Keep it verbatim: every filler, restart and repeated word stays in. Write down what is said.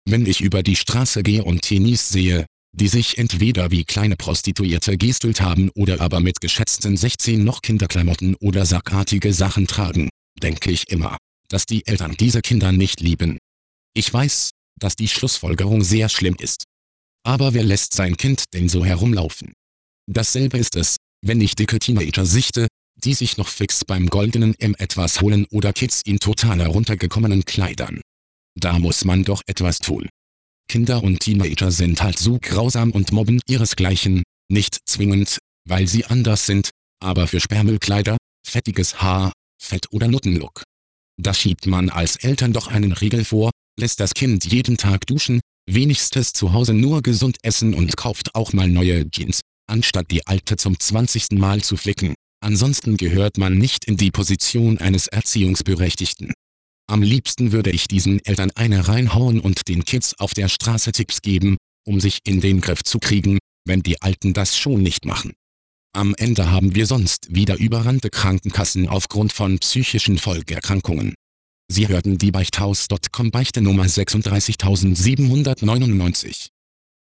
Wenn ich über die Straße gehe und Teenies sehe, die sich entweder wie kleine Prostituierte gestylt haben oder aber mit geschätzten sechzehn noch Kinderklamotten oder sackartige Sachen tragen, denke ich immer, dass die Eltern diese Kinder nicht lieben. Ich weiß, dass die Schlussfolgerung sehr schlimm ist. Aber wer lässt sein Kind denn so herumlaufen? Dasselbe ist es, wenn ich dicke Teenager sichte, die sich noch fix beim goldenen M etwas holen oder Kids in total heruntergekommenen Kleidern. Da muss man doch etwas tun. Kinder und Teenager sind halt so grausam und mobben ihresgleichen, nicht zwingend, weil sie anders sind, aber für Sperrmüllkleider, fettiges Haar, Fett- oder Nuttenlook. Da schiebt man als Eltern doch einen Riegel vor, lässt das Kind jeden Tag duschen, wenigstens zu Hause nur gesund essen und kauft auch mal neue Jeans, anstatt die alte zum zwanzigsten Mal zu flicken. Ansonsten gehört man nicht in die Position eines Erziehungsberechtigten. Am liebsten würde ich diesen Eltern eine reinhauen und den Kids auf der Straße Tipps geben, um sich in den Griff zu kriegen, wenn die Alten das schon nicht machen. Am Ende haben wir sonst wieder überrannte Krankenkassen aufgrund von psychischen Folgeerkrankungen. Sie hörten die Beichthaus Punkt com Beichte Nummer sechsunddreißigtausendsiebenhundertneunundneunzig.